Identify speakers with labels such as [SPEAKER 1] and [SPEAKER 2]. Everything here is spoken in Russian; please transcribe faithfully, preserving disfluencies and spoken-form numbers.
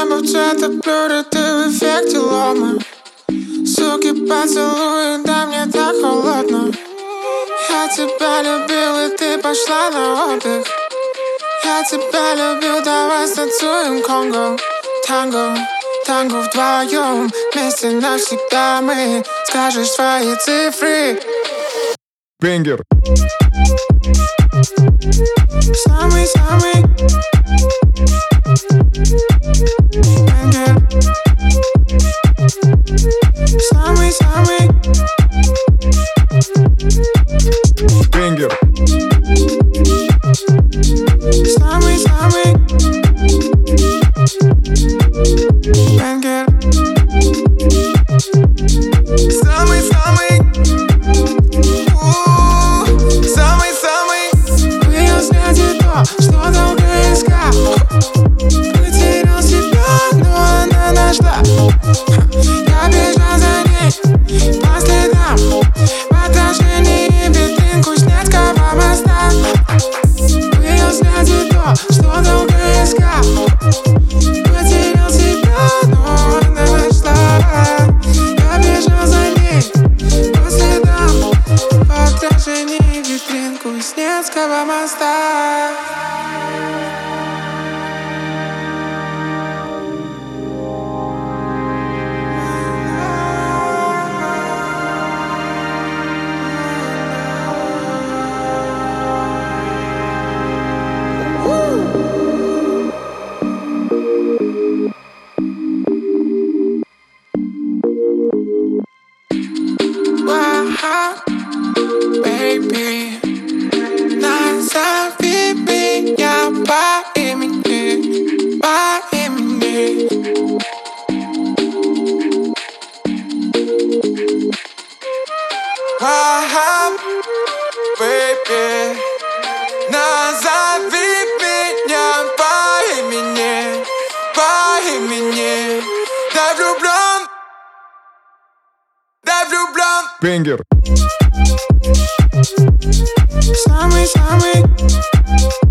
[SPEAKER 1] небо в цвета блюда, ты в эффекте лома. Суки поцелуй, да мне так холодно. Я тебя любил, и ты пошла на отдых. Я тебя любил, давай станцуем конго. Танго, танго вдвоем, вместе навсегда мы. Скажешь свои цифры.
[SPEAKER 2] Бенгер.
[SPEAKER 1] Самый-самый бенгер. Самый-самый
[SPEAKER 2] Бенгер.
[SPEAKER 1] Самый-самый бенгер. Самый-самый Самый-самый в ее взгляде то, что долго искал. Потерял себя, но она нашла. Я бежал за ней по следам, в отражении витринку Снятского моста. В ее взгляде то, что долго искал. Потерял себя, но она нашла. Я бежал за ней по следам, в отражении витринку Снятского моста. Baby, назови меня по имени, по имени. Baby, назови меня по имени, по имени. Да влюблен, да влюблен.
[SPEAKER 2] Бенгер.
[SPEAKER 1] Самый-самый